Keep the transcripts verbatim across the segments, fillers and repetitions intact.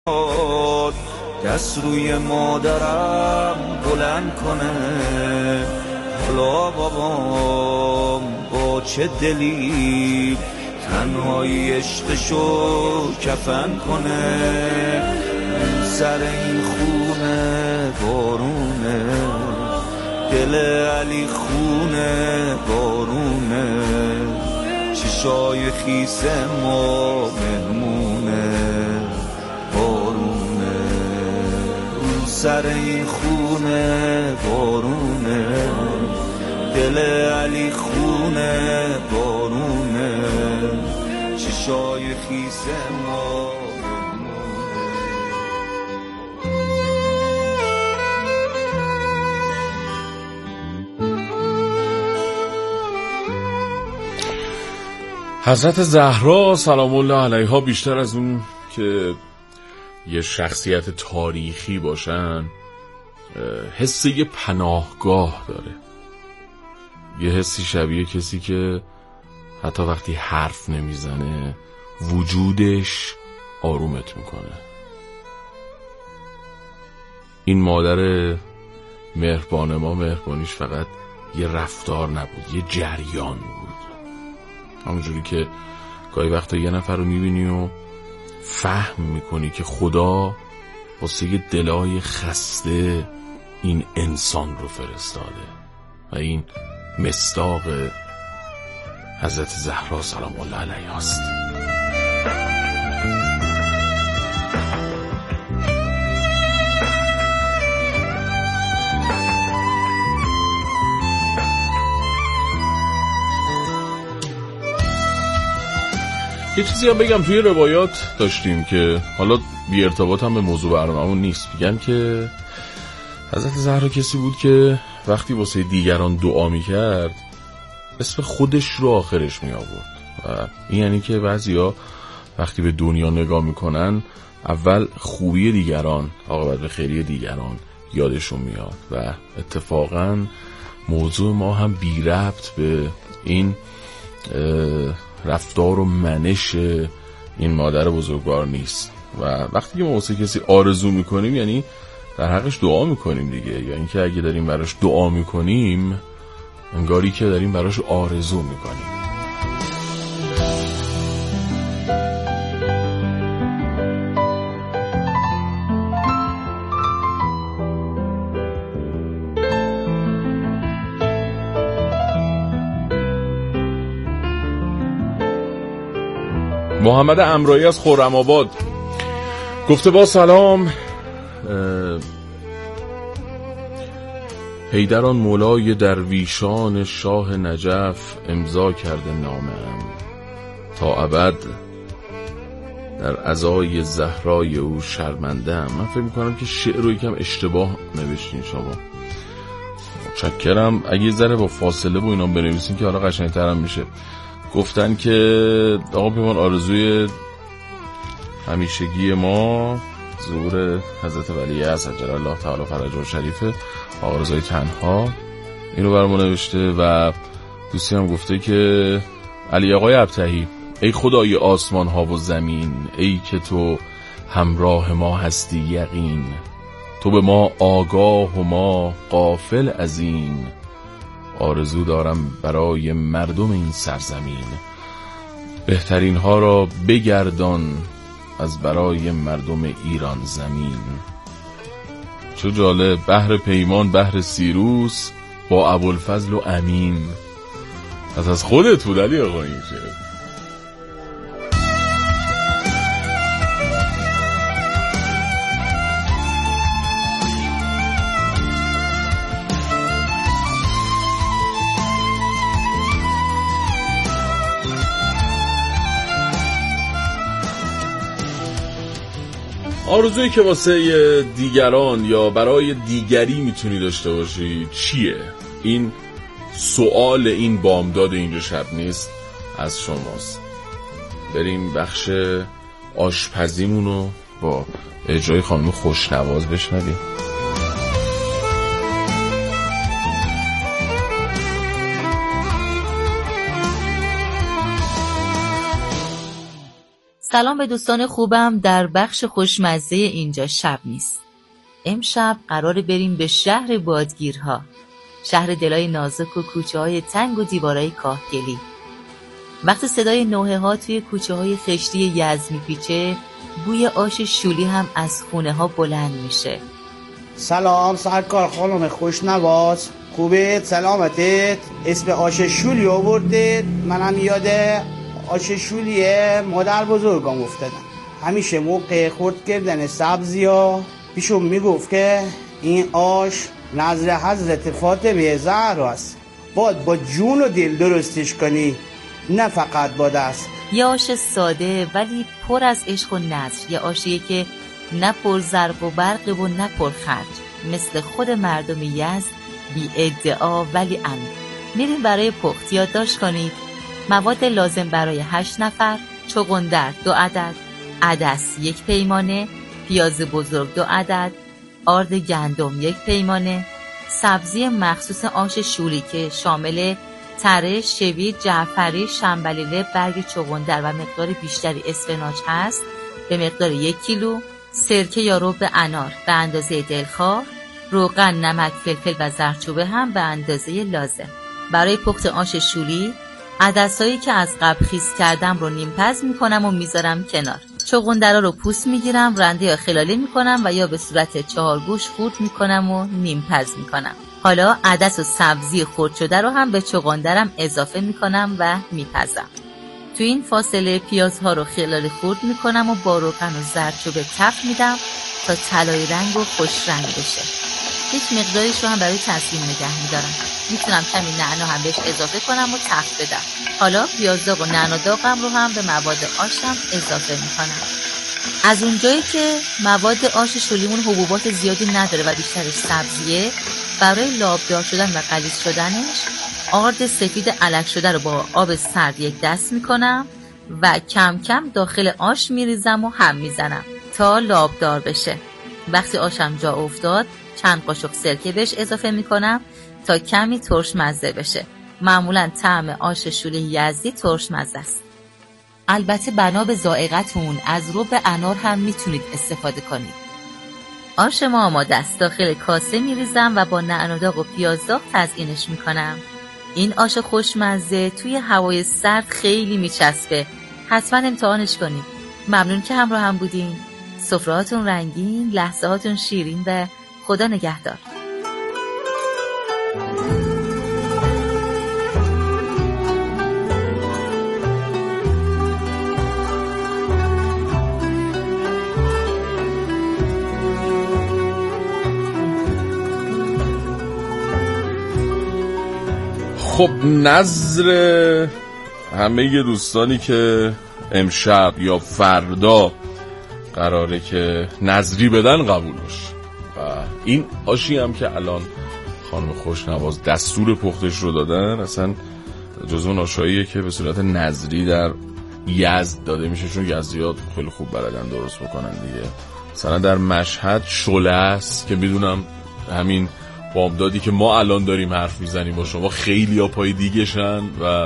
دست روی مادرم بلند کنه، حالا بابام با چه دلی تنهایی عشقشو کفن کنه. سر این خونه بارونه، دل علی خونه بارونه، چشای خیس ما مهمونه بارونه. سر این خونه بارونه، دل علی خونه بارونه، چشای خیس ما. حضرت زهرا سلام الله علیها بیشتر از اون که یه شخصیت تاریخی باشن، حس یه پناهگاه داره، یه حسی شبیه کسی که حتی وقتی حرف نمیزنه وجودش آرومت میکنه. این مادر مهربان ما، مهربانیش فقط یه رفتار نبود، یه جریان بود. همونجوری که گاهی وقتا یه نفر رو میبینی و فهم میکنی که خدا واسه یه دلای خسته این انسان رو فرستاده و این مصداق حضرت زهرا سلام الله علیها است. یه چیزی هم بگم، توی روایات داشتیم که حالا بی ارتباط هم به موضوع برنامه‌مون نیست، میگن که حضرت زهرا کسی بود که وقتی واسه دیگران دعا میکرد اسم خودش رو آخرش می آورد و این یعنی که بعضیا وقتی به دنیا نگاه میکنن اول خوبی دیگران عاقبت به خیری دیگران یادشون میاد و اتفاقا موضوع ما هم بی ربط به این رفتار و منش این مادر بزرگوار نیست. و وقتی که ما واسه کسی آرزو میکنیم یعنی در حقش دعا میکنیم دیگه، یا اینکه اگه داریم براش دعا میکنیم انگاری که داریم براش آرزو میکنیم. محمد امرایی از خرم‌آباد گفته با سلام، حیدران مولای درویشان شاه نجف امضا کرده نامه‌ام، تا ابد در عزای زهرای او شرمنده‌ام. من فکر میکنم که شعر رو یکم اشتباه نوشتین شما، متشکرم. اگه ذره با فاصله با اینا بنویسین که حالا قشنگ‌ترم میشه. گفتن که آقا پیمان آرزوی همیشگی ما ظهور حضرت ولی عصر عجل الله تعالی فرجه شریفه، آرزوی تنها، اینو برام نوشته. و دوستی هم گفته که علی آقای ابتهی، ای خدای آسمان ها و زمین، ای که تو همراه ما هستی یقین، تو به ما آگاه و ما غافل از این، آرزو دارم برای مردم این سرزمین، بهترین ها را بگردان از برای مردم ایران زمین. چه جالب، بحر پیمان بحر سیروس با ابوالفضل و امین. پس از خودت بود علی آقا این شعر. آرزویی که واسه دیگران یا برای دیگری میتونی داشته باشی چیه؟ این سوال این بامداد اینجا شب نیست از شماست. بریم بخش آشپزیمونو با اجرای خانم خوشنواز بشنویم. سلام به دوستان خوبم در بخش خوشمزه اینجا شب نیست. امشب قراره بریم به شهر بادگیرها، شهر دلای نازک و کوچه های تنگ و دیوارای کاهگلی. وقتی صدای نوحه ها توی کوچه های خشتی یزد میپیچه، بوی آش شولی هم از خونه ها بلند میشه. سلام سرکار خانم خوشنواز، خوبه؟ سلامتت؟ اسم آش شولی آوردید؟ منم یاده آش شولیه مادر بزرگم افتادم. همیشه موقع خورد کردن سبزی ها پیشون میگفت که این آش نظر حضرت فاطمه زهرا است، باید با جون و دل درستش کنی، نه فقط با دست. یه آش ساده ولی پر از عشق و نظر، یه آشیه که نه پر زرق و برق و نه پر خرج، مثل خود مردم یزد، بی ادعا ولی امین. میریم برای پخت. یادداشت کنید مواد لازم برای هشت نفر: چغندر دو عدد، عدس یک پیمانه، پیاز بزرگ دو عدد، آرد گندم یک پیمانه، سبزی مخصوص آش شولی که شامل تره، شوید، جعفری، شنبلیله، برگ چغندر و مقدار بیشتری اسفناج هست به مقدار یک کیلو، سرکه یا رب انار به اندازه دلخواه، روغن، نمک، فلفل و زردچوبه هم به اندازه لازم. برای پخت آش شولی عدسایی که از قبل خیس کردم رو نیم پز میکنم و میذارم کنار. چغندرها رو پوست میگیرم، رنده یا خلاله میکنم و یا به صورت چهار گوش خورد میکنم و نیم پز میکنم. حالا عدس و سبزی خرد شده رو هم به چغندرم اضافه میکنم و میپزم. تو این فاصله پیازها رو خلاله خرد میکنم و با روغن و زردچوبه تفت میدم تا طلایی رنگ و خوش رنگ بشه. یک مقداریش رو هم برای تسلیم نگه میدارم. میتونم کمی نعنا هم بهش اضافه کنم و تفت بدم. حالا پیاز داغ و نعنا داغم رو هم به مواد آشم اضافه میکنم. از اونجایی که مواد آش شولیمون حبوبات زیادی نداره و بیشترش سبزیه، برای لابدار شدن و غلیظ شدنش آرد سفید الک شده رو با آب سرد یک دست میکنم و کم کم داخل آش میریزم و هم میزنم تا لابدار بشه. وقتی آشم جا افتاد چند قاشق سرکه بهش اضافه میکنم تا کمی ترش مزه بشه. معمولا طعم آش شولی یزدی ترش مزه است. البته بنا به ذائقتون از رب انار هم میتونید استفاده کنید. آش ما آماده است. داخل کاسه میریزم و با نعنا داغ و پیاز داغ تزیینش میکنم. این آش خوشمزه توی هوای سرد خیلی میچسبه. حتما امتحانش کنید. ممنون که همراه هم بودین. سفرهاتون رنگین، لحظه هاتون شیرین و خدا نگهدار. خب نظر همه دوستانی که امشب یا فردا قراره که نظری بدن قبول باشه و این آشی هم که الان خانم خوشنواز دستور پختش رو دادن اصلا جزو اون آشاییه که به صورت نظری در یزد داده میشه، چون یزدیات خیلی خوب بلدن درست بکنن دیگه. مثلا در مشهد شله است که میدونم همین بامدادی که ما الان داریم حرف میزنیم با شما خیلی ها پای دیگه شن و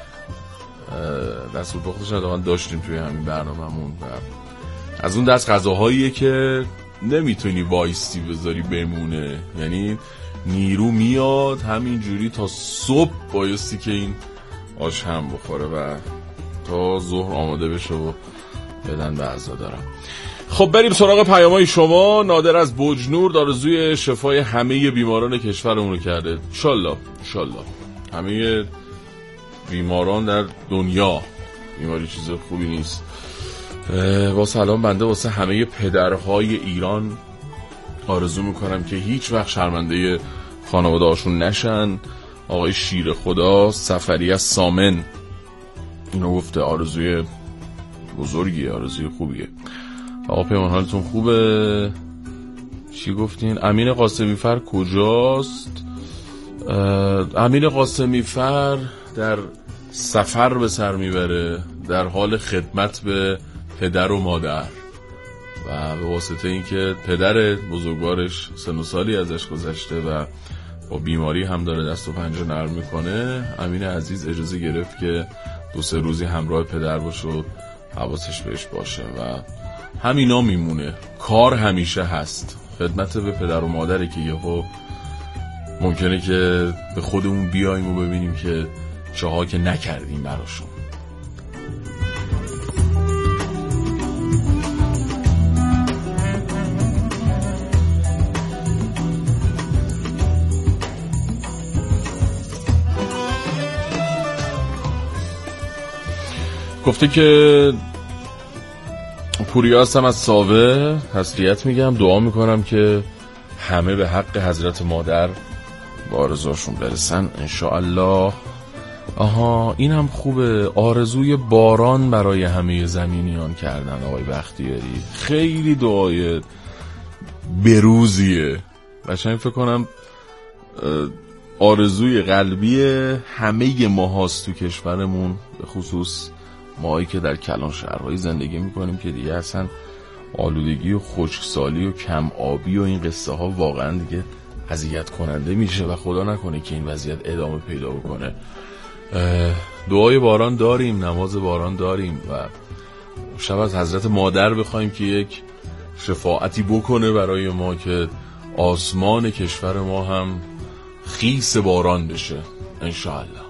دستور پختش هم داشتیم توی همین برنامه‌مون و از اون دست غذاهاییه که نمیتونی وایستی بذاری بمونه، یعنی نیرو میاد همینجوری تا صبح بایستی که این آش هم بخوره و تا ظهر آماده بشه و بدن به عزادارم. خب بریم سراغ پیامای شما. نادر از بجنور آرزوی شفای همه بیماران کشورمون رو کرده. انشالله انشالله همه بیماران در دنیا، بیماری چیز خوبی نیست. با سلام بنده واسه همه پدرهای ایران آرزو میکنم که هیچ وقت شرمنده خانواده هاشون نشن. آقای شیر خدا سفری از سامن اینو گفته. آرزوی بزرگیه، آرزوی خوبیه. آقا پیمان حالتون خوبه؟ چی گفتین؟ امین قاسمی فر کجاست؟ امین قاسمی فر در سفر به سر میبره در حال خدمت به پدر و مادر و به واسطه اینکه پدر بزرگوارش سن و سالی ازش گذشته و با بیماری هم داره دست و پنجه نرم میکنه، امین عزیز اجازه گرفت که دو سه روزی همراه پدر باشه و حواسش بهش باشه و همینا میمونه. کار همیشه هست، خدمت به پدر و مادره که یهو ممکنه که به خودمون بیاییم و ببینیم که چه که نکردیم براشون. گفته که پوریاس هم از ساوه تسلیت میگم، دعا میکنم که همه به حق حضرت مادر با آرزوشون برسن انشاءالله. آها این هم خوبه، آرزوی باران برای همه زمینیان کردن آقای بختیاری. خیلی دعای بروزیه، قشنگ فکر کنم آرزوی قلبی همه ماهاست تو کشورمون، به خصوص ماهایی که در کلان شهرهایی زندگی میکنیم که دیگه اصلا آلودگی و خشکسالی و کم آبی و این قصه ها واقعا دیگه اذیت کننده میشه و خدا نکنه که این وضعیت ادامه پیدا بکنه. دعای باران داریم، نماز باران داریم و شب از حضرت مادر بخوایم که یک شفاعتی بکنه برای ما که آسمان کشور ما هم خیس باران بشه انشاءالله.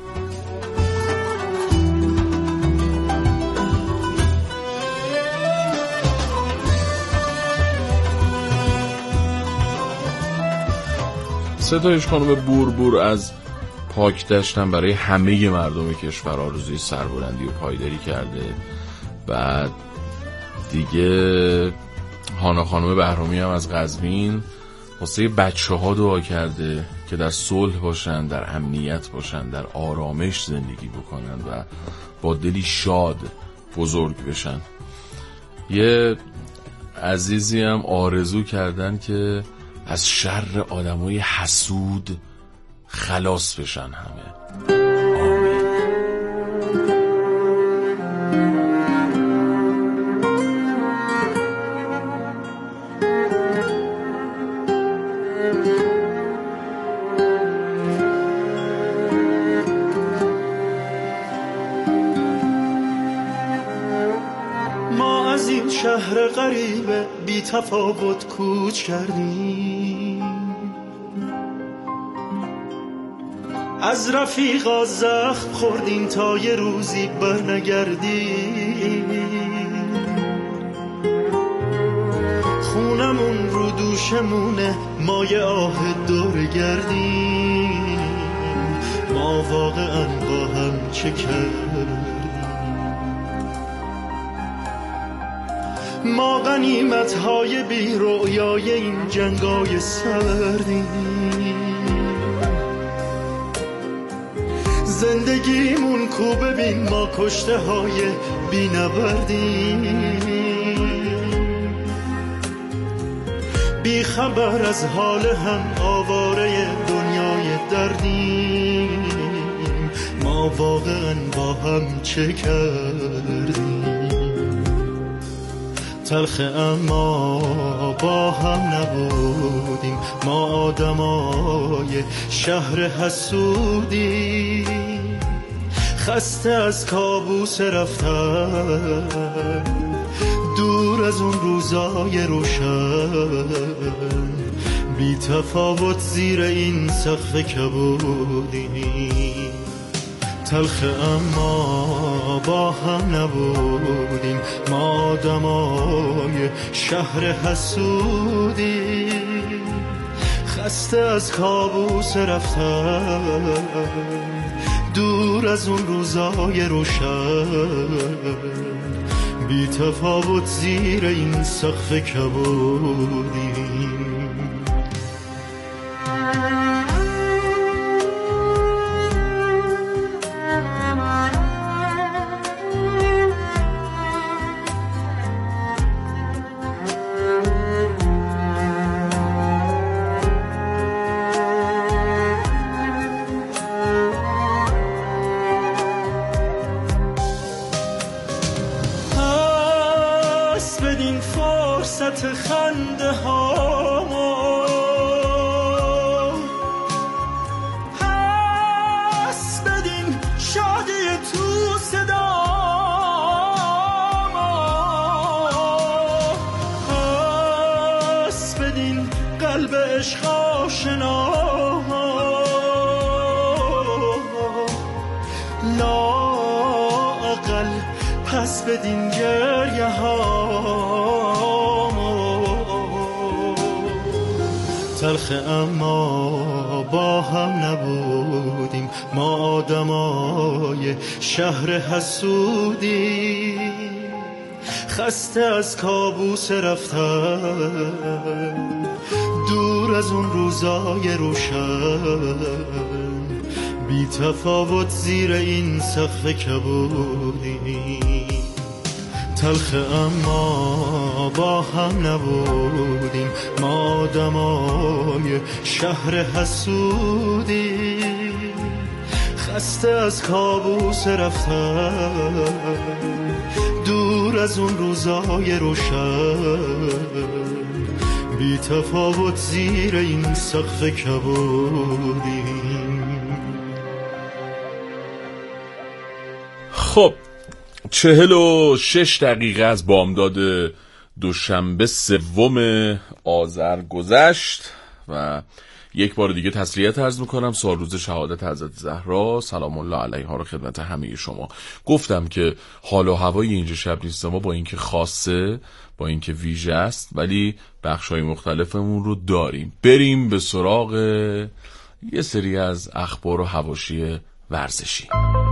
ستایش خانم بور بور از پاک دشتن برای همه مردم کشور آرزوی سربلندی و پایداری کرده. بعد دیگه هانا خانم بهرامی هم از قزوین واسه بچه ها دعا کرده که در صلح باشن، در امنیت باشن، در آرامش زندگی بکنن و با دلی شاد بزرگ بشن. یه عزیزی هم آرزو کردن که از شر آدمای حسود خلاص بشن همه. ما از این شهر غریب بی تفاوت کوچ کردیم، از رفیقا زخم خوردیم تا یه روزی برنگردیم. خونمون رو دوشمونه، ما یه آه دور گردیم. ما واقعا با هم چه کردیم؟ ما غنیمت‌های بی رؤیای این جنگای سردیم. زندگیمون کو ببین، ما کشته های بی نبردیم. بی خبر از حال هم، آواره دنیای دردیم. ما واقعا با هم چه کردیم؟ تلخ اما با هم نبودیم، ما آدمای شهر حسودیم. خسته از کابوس رفتن، دور از اون روزای روشن. بی تفاوت زیر این سقف کبودیم. تلخ اما با هم نبودیم، ما آدمای شهر حسودیم. خسته از کابوس رفتن، دور از اون روزای روشن. بی تفاوت زیر این سقف کبودیم. خنده هامو پس بدین، شادی تو صدامو قلب عشق آشنا لااقل پس بدین گریه ها تلخ اما با هم نبودیم ما آدمای شهر حسودی خسته از کابوس رفتن دور از اون روزای روشن بی تفاوت زیر این سقف کبودی تلخ اما با هم نبودیم ما آدمای شهر حسودی خسته از کابوس رفتن دور از اون روزای روشن بی تفاوت زیر این سقف کبودیم. خب چهل و شش دقیقه از بامداد دوشنبه سوم آذر گذشت و یک بار دیگه تسلیت عرض میکنم. سال روز شهادت حضرت زهرا سلام الله علیها رو خدمت همه شما. گفتم که حال و هوای اینجا شب نیست، ما با اینکه خاصه، با اینکه ویژه است، ولی بخشای مختلفمون رو داریم. بریم به سراغ یه سری از اخبار و حواشی ورزشی.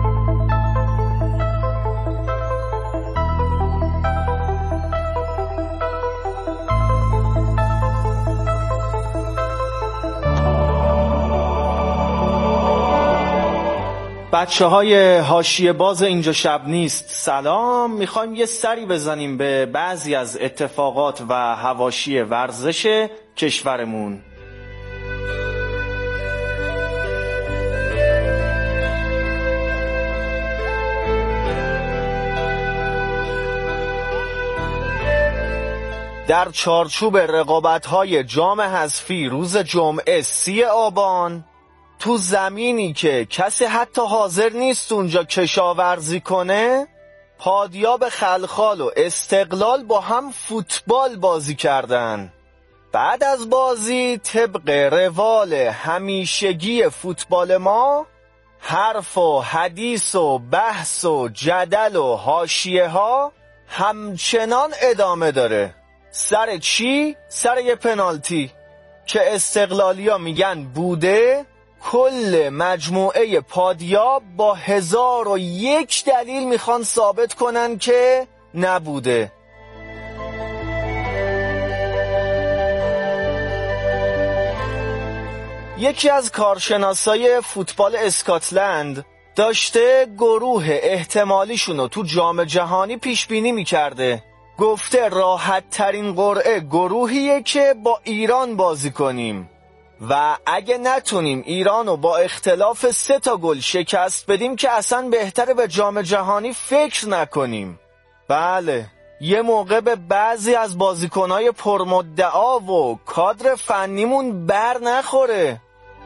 بچه های حاشیه باز اینجا شب نیست سلام. میخوایم یه سری بزنیم به بعضی از اتفاقات و حواشی ورزش کشورمون. در چارچوب رقابت‌های جام حذفی روز جمعه سی آبان تو زمینی که کسی حتی حاضر نیست اونجا کشاورزی کنه، پادیاب خلخال و استقلال با هم فوتبال بازی کردن. بعد از بازی طبق روال همیشگی فوتبال ما، حرف و حدیث و بحث و جدل و حاشیه ها همچنان ادامه داره. سر چی؟ سر یه پنالتی که استقلالیا میگن بوده، کل مجموعه پادیاب با هزار و یک دلیل میخوان ثابت کنن که نبوده. یکی از کارشناسای فوتبال اسکاتلند داشته گروه احتمالیشونو تو جام جهانی پیش بینی میکرده. گفته راحت ترین قرعه گروهیه که با ایران بازی کنیم و اگه نتونیم ایرانو با اختلاف سه تا گل شکست بدیم که اصلا بهتره به جام جهانی فکر نکنیم. بله، یه موقع به بعضی از بازیکنهای پرمدعا و کادر فنیمون بر نخوره.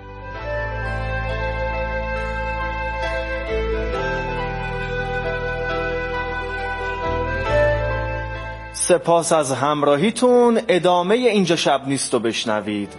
سپاس از همراهیتون. ادامه اینجا شب نیست رو بشنوید.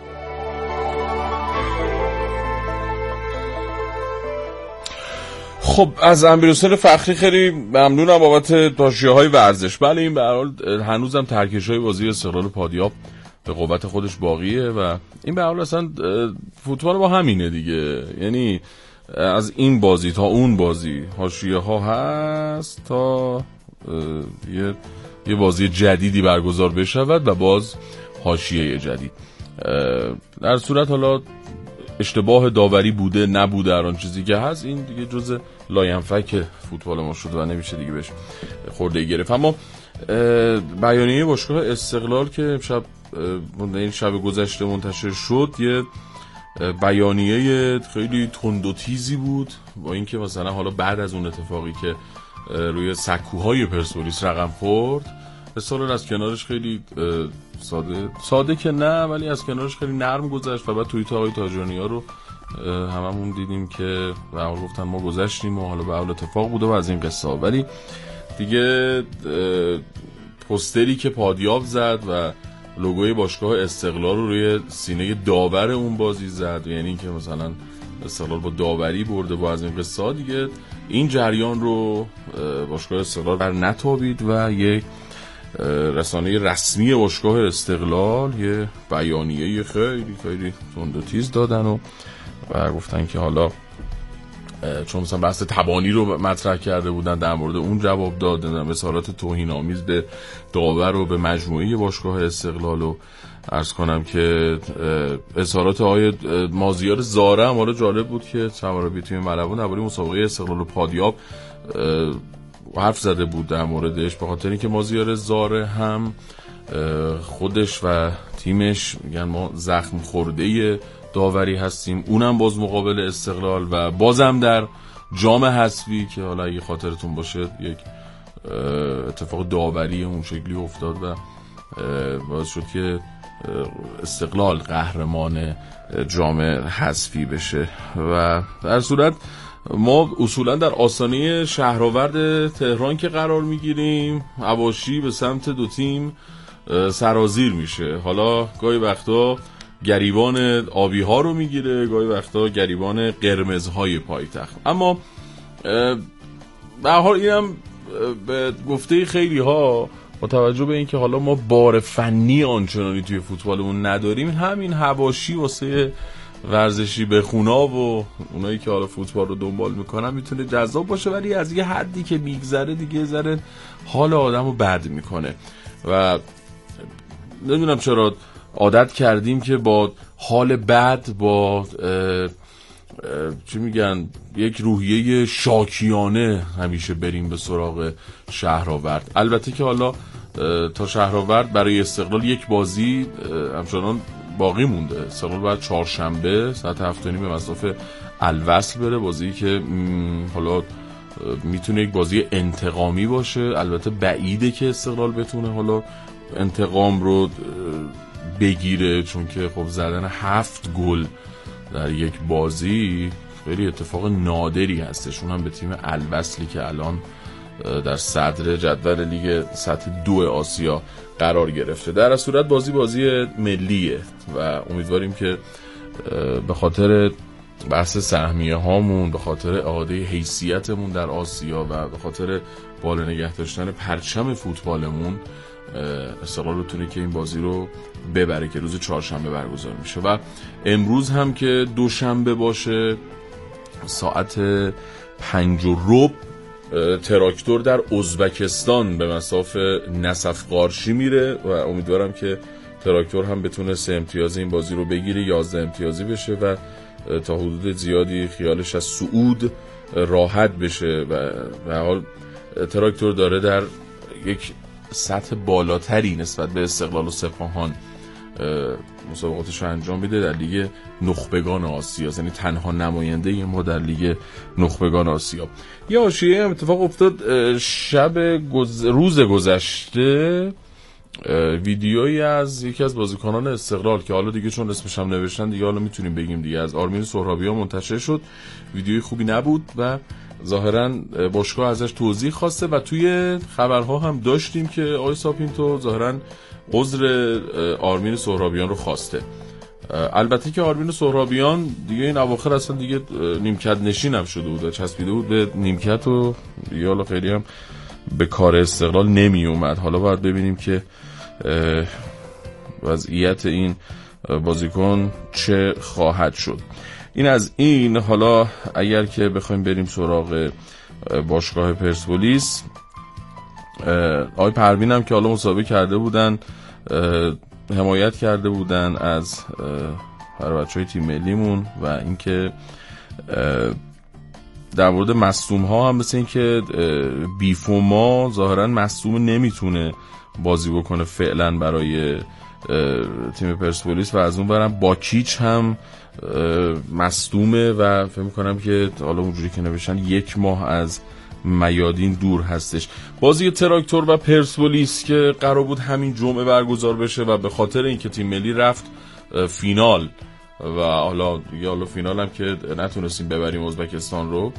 خب از امیرحسین فخری خیلی ممنونم بابت حاشیه‌های ورزش. بله این به هر حال هنوزم ترکش‌های بازی استقلال پادیاب به قوت خودش باقیه و این به هر حال اصلا فوتبال با همینه دیگه. یعنی از این بازی تا اون بازی حاشیه‌ها هست تا یه یه بازی جدیدی برگزار بشود و باز حاشیه جدید. در صورت حالا اشتباه داوری بوده نبوده هر آن چیزی که هست، این دیگه جزء لاینفک فوتبال ما شده و نمیشه دیگه بهش خورده گرفت. اما بیانیه باشگاه استقلال که امشب این شب گذشته منتشر شد یه بیانیه خیلی تند و تیزی بود، با اینکه مثلا حالا بعد از اون اتفاقی که روی سکوهای پرسپولیس رقم خورد، استقلال از کنارش خیلی ساده ساده که نه ولی از کنارش خیلی نرم گذشت و بعد توییت آقای تاجرانی ها رو هممون دیدیم که و اون گفتن ما گذشتیم و حالا به اول اتفاق بوده و از این قصه ها. ولی دیگه پوستری که پادیاب زد و لوگوی باشگاه استقلال رو روی سینه داور اون بازی زد، یعنی که مثلا استقلال با داوری برده با از این قصه دیگه این جریان رو باشگاه استقلال بر نتابید و یک رسانه رسمی باشگاه استقلال یه بیانیه خیلی خیلی تند و تیز دادن و و گفتن که حالا چون مثلا بحث تبانی رو مطرح کرده بودن در مورد اون جواب دادن، اظهارات توهین آمیز به داور و به مجموعه باشگاه استقلال و عرض کنم که اظهارات آقای مازیار زاره هم حالا جالب بود که سرمربی تیم ملوان درباره مسابقه استقلال و پادیاب حرف زده بود در موردش، به خاطر اینکه مازیار زاره هم خودش و تیمش میگن ما زخم خورده داوری هستیم، اونم باز مقابل استقلال و بازم در جام حذفی که حالا اگه خاطرتون باشه یک اتفاق داوری اون شکلی افتاد و باعث شد که استقلال قهرمان جام حذفی بشه. و در صورت ما اصولا در آستانه شهرآورد تهران که قرار میگیریم حواشی به سمت دو تیم سرازیر میشه، حالا گاهی وقتا گریبان آبی ها رو میگیره، گاهی وقتا گریبان قرمزهای پایتخت. اما به هر حال اینم به گفته خیلی ها با توجه به اینکه حالا ما بار فنی آنچنانی توی فوتبالمون نداریم، همین حواشی واسه ورزشی به خونا و اونایی که حالا فوتبال رو دنبال میکنن میتونه جذاب باشه، ولی از یه حدی که میگذره دیگه ذره حال آدمو بد میکنه و نمیدونم چرا عادت کردیم که با حال بد، با اه اه چی میگن یک روحیه شاکیانه همیشه بریم به سراغ شهرآورد. البته که حالا تا شهرآورد برای استقلال یک بازی همچنان باقی مونده. استقلال باید چهارشنبه ساعت هفت و نیم به مصاف الوصل بره، بازی که حالا میتونه یک بازی انتقامی باشه. البته بعیده که استقلال بتونه حالا انتقام رو بگیره، چون که خب زدن هفت گل در یک بازی خیلی اتفاق نادری هستش، اون هم به تیم الوصلی که الان در صدر جدول لیگ سطح دو آسیا قرار گرفته. در صورت بازی بازی ملیه و امیدواریم که به خاطر بحث سهمیه هامون، به خاطر اعاده حیثیتمون در آسیا و به خاطر بالا نگه داشتن پرچم فوتبالمون استقلال بتونه که این بازی رو ببره که روز چهارشنبه برگزار میشه. و امروز هم که دوشنبه باشه ساعت پنج و ربع تراکتور در ازبکستان به مصاف نسف قارشی میره و امیدوارم که تراکتور هم بتونه سه امتیاز این بازی رو بگیره، یازده امتیازی بشه و تا حدود زیادی خیالش از صعود راحت بشه. و به حال تراکتور داره در یک سطح بالاتری نسبت به استقلال و سپاهان مسابقاتش رو انجام میده در لیگ نخبگان آسیا، یعنی تنها نماینده ما در لیگ نخبگان آسیا. یه حاشیه هم اتفاق افتاد شب گز... روز گذشته، ویدیویی از یکی از بازیکنان استقلال که حالا دیگه چون اسمش هم نوشتن دیگه حالا میتونیم بگیم دیگه، از آرمین سهرابیان منتشر شد. ویدیوی خوبی نبود و ظاهرا باشگاه ازش توضیح خواسته و توی خبرها هم داشتیم که آقای ساپینتو ظاهرا عذر آرمین سهرابیان رو خواسته. البته که آرمین سهرابیان دیگه این اواخر اصلا دیگه نیمکت نشین هم شده بود، چسبیده بود به نیمکت و دیگه حالا خیلی هم به کار استقلال نمی اومد. حالا باید ببینیم که وضعیت این بازیکن چه خواهد شد. این از این. حالا اگر که بخوایم بریم سراغ باشگاه پرسپولیس، آقای پروین هم که حالا مسابقه کرده بودن، حمایت کرده بودن از هر بچهای تیم ملیمون و اینکه در مورد مصدوم ها هم مثل این که بیفوما ظاهرا مصدوم نمیتونه بازی بکنه فعلا برای تیم پرسپولیس و از اون برم باکیچ هم مصدومه و فکر میکنم که حالا اونجوری که نوشتن یک ماه از میادین دور هستش. بازی تراکتور و پرسپولیس که قرار بود همین جمعه برگزار بشه و به خاطر اینکه تیم ملی رفت فینال و حالا یا حالا فینال هم که نتونستیم ببریم ازبکستان رو،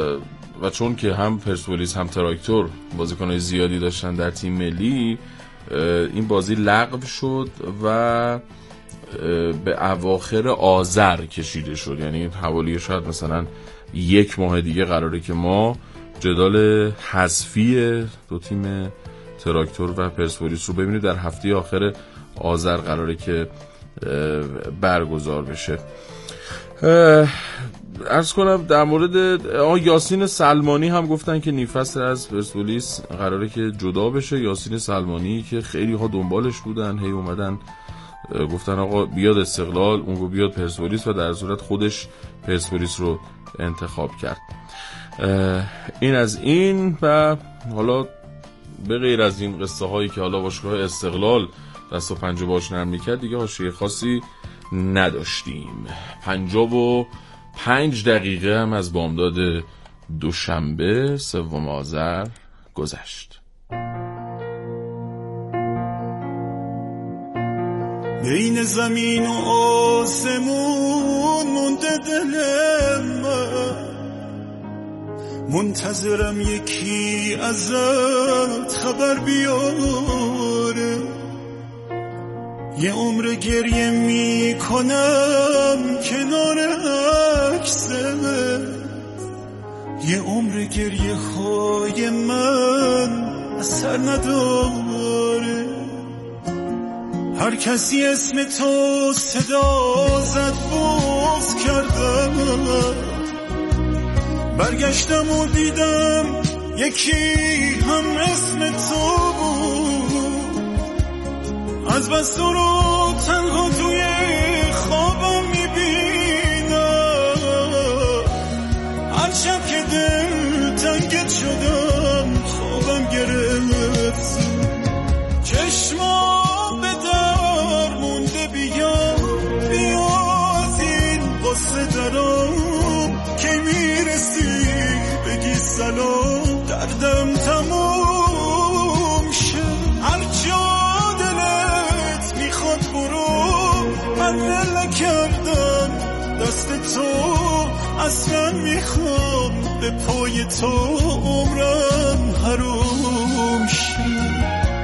و چون که هم پرسپولیس هم تراکتور بازیکن‌های زیادی داشتن در تیم ملی، این بازی لغو شد و به اواخر آذر کشیده شد، یعنی حوالی شاید مثلا یک ماه دیگه قراره که ما جدال حذفی دو تیم تراکتور و پرسپولیس رو ببینید. در هفته آخر آذر قراره که برگزار بشه. عرض کنم در مورد آقای یاسین سلمانی هم گفتن که نیم فصل از پرسپولیس قراره که جدا بشه. یاسین سلمانی که خیلی ها دنبالش بودن، هی اومدن گفتن آقا بیاد استقلال، اون رو بیاد پرسپولیس، و در صورت خودش پرسپولیس رو انتخاب کرد. این از این. و حالا به غیر از این قصه هایی که حالا باشگاه استقلال دست و پنجه باش نرم میکرد، دیگه حاشیه خاصی نداشتیم. پنجاه و پنج دقیقه هم از بامداد دوشنبه سوم آذر گذشت. بین زمین و آسمون مونده دل من، منتظرم یکی ازت خبر بیاره. یه عمر گریه می کنم کنار عکست، یه عمر گریه های من اثر نداره. هر کسی اسم تو صدا زد باز کردم، برگشتم و دیدم یکی هم اسم تو بود. از بس تو رو تنها توی خوابم میبینم، هر شب که دل تنگت شدم خوابم گرفت. چشمام به در مونده، بیا بیا از این قصه درام، که میرسی بگی سلام، دردم تموم شد. هر جا دلت میخواد برو، من ول نکردم دست تو، اصلا میخوام به پای تو عمرم حروم شد.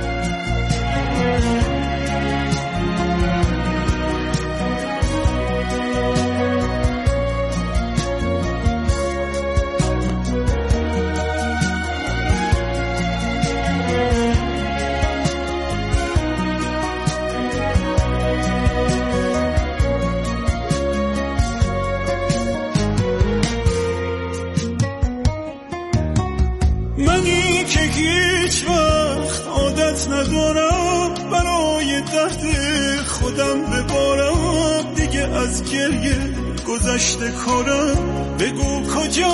منی که هیچ وقت عادت ندارم برای درد خودم ببارم، دیگه از گریه گذشته کارم. بگو کجایی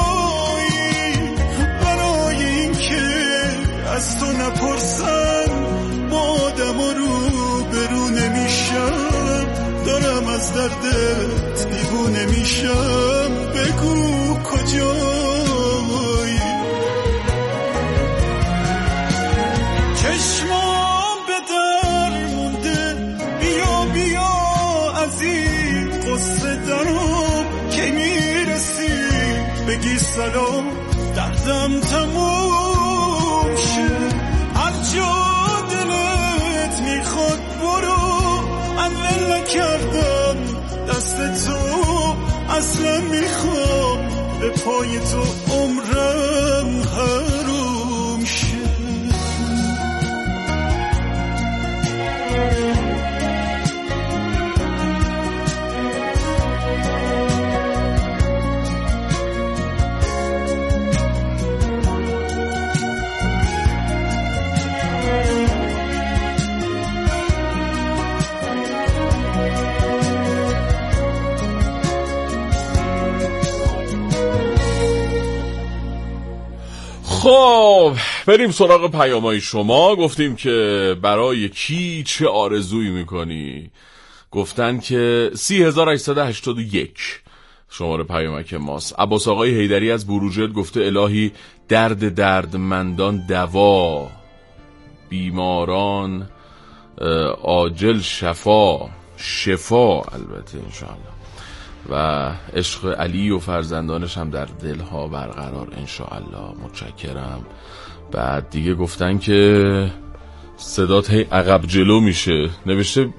برای این که از تو نپرسم، با آدم رو برو نمیشم، دارم از دردت دیوونه میشم. بگو کجایی. چشمام به در مونده، بیا بیا از این قصه درام، که میرسی بگی سلام، دردم تموم شد. هر جا دلت میخواد برو، من ول نکردم دست تو، اصلا میخوام به پای تو عمرم حروم شد. خب بریم سراغ پیامای شما. گفتیم که برای کی چه آرزویی میکنی؟ گفتن که سی هزار و هشتصد و هشتاد و یک شماره پیامک ماست. عباس آقای حیدری از بروجرد گفته الهی درد دردمندان دوا، بیماران عاجل شفا، شفا البته انشاءالله، و عشق علی و فرزندانش هم در دلها برقرار انشاءالله. متشکرم. بعد دیگه گفتن که صدات هی عقب جلو میشه. نوشته